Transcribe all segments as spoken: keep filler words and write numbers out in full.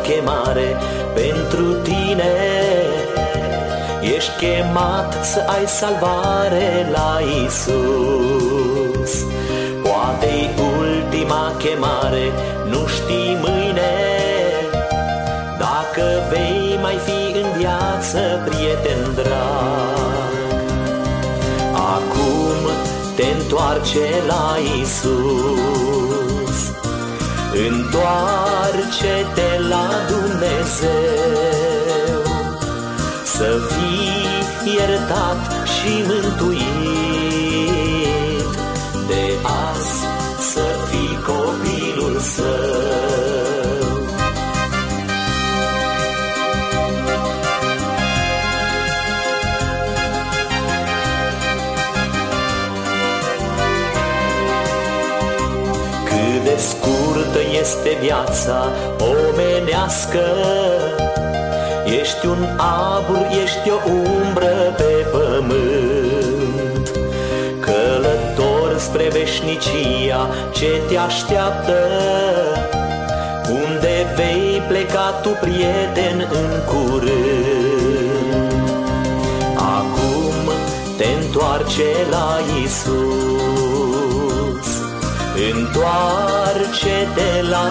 chemare pentru tine. Ești chemat să ai salvare la Iisus. Poate-i ultima chemare, nu știi mâine dacă vei mai fi în viață, prieten drag. Acum te întoarce la Iisus, întoarce-te la Dumnezeu, să fii iertat și mântuit, de azi să fii copilul Său. Cât de scurtă este viața omenească, ești un abur, ești o umbră pe pământ, călător spre veșnicia ce te așteaptă, unde vei pleca tu, prieten, în curând. Acum te întoarce la Iisus, întoarce-te la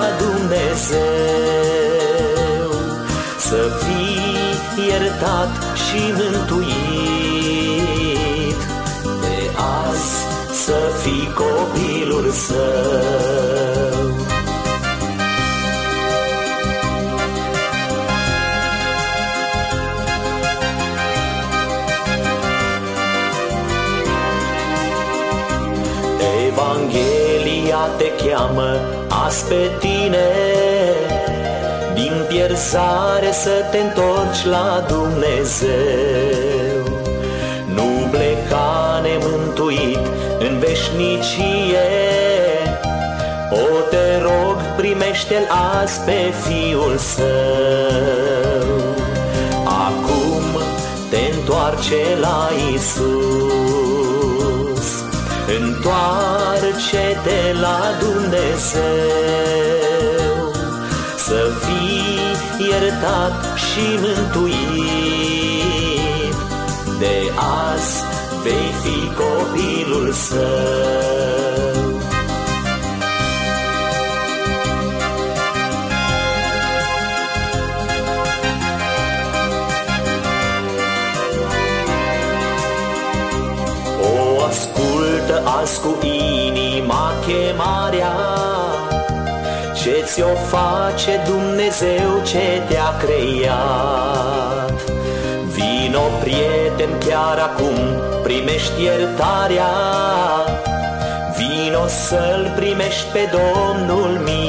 Dumnezeu, să fii iertat și mântuit, de azi să fii copilul Său. Evanghelia te cheamă azi pe tine, din pierzare să te întorci la Dumnezeu. Nu pleca nemântuit în veșnicie, o, te rog, primește-L azi pe Fiul Său. Acum te întoarce la Iisus, întoarce-te la Dumnezeu, să fii iertat și mântuit, de azi vei fi copilul Său. O, ascultă azi cu inima chemarea ce ți-o face Dumnezeu ce te-a creat. Vino, prieten, chiar acum, primești iertarea, vino să-L primești pe Domnul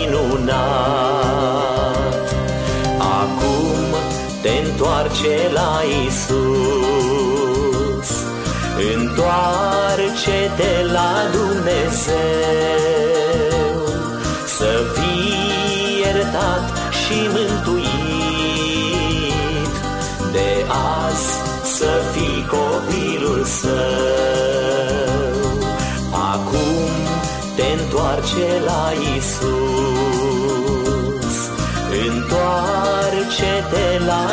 minunat. Acum te întoarce la Iisus, întoarce-te la Dumnezeu, să fii iertat și mântuit, de azi să fii copilul Său. Acum te întoarce la Iisus, întoarce-te la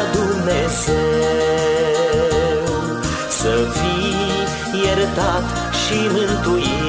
Dumnezeu, să fii iertat și mântuit,